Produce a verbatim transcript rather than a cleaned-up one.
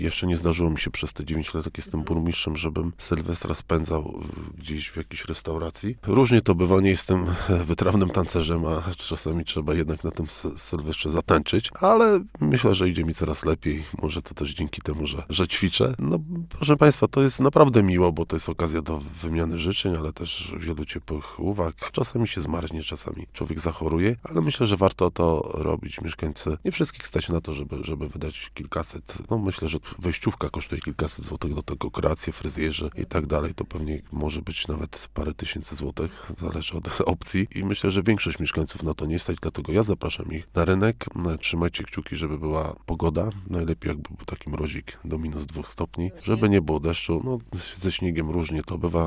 Jeszcze nie zdarzyło mi się przez te dziewięć lat, jak jestem burmistrzem, żebym Sylwestra spędzał gdzieś w jakiejś restauracji. Różnie to bywa, nie jestem wytrawnym tancerzem, a czasami trzeba jednak na tym Sylwestrze zatańczyć, ale myślę, że idzie mi coraz lepiej. Może to też dzięki temu, że, że ćwiczę. No, proszę Państwa, to jest naprawdę miło, bo to jest okazja do wymiany życzeń, ale też wielu ciepłych uwag. Czasami się zmarznie, czasami człowiek zachoruje, ale myślę, że warto to robić. Mieszkańcy, nie wszystkich stać na to, żeby, żeby wydać kilkaset. No myślę, że wejściówka kosztuje kilkaset złotych, do tego kreacje, fryzjerzy i tak dalej. To pewnie może być nawet parę tysięcy złotych, zależy od opcji. I myślę, że większość mieszkańców na to nie stać, dlatego ja zapraszam ich na rynek. Trzymajcie kciuki, żeby była pogoda. Najlepiej jakby był taki mrozik do minus dwóch stopni, żeby nie było deszczu. No ze śniegiem różnie to bywa.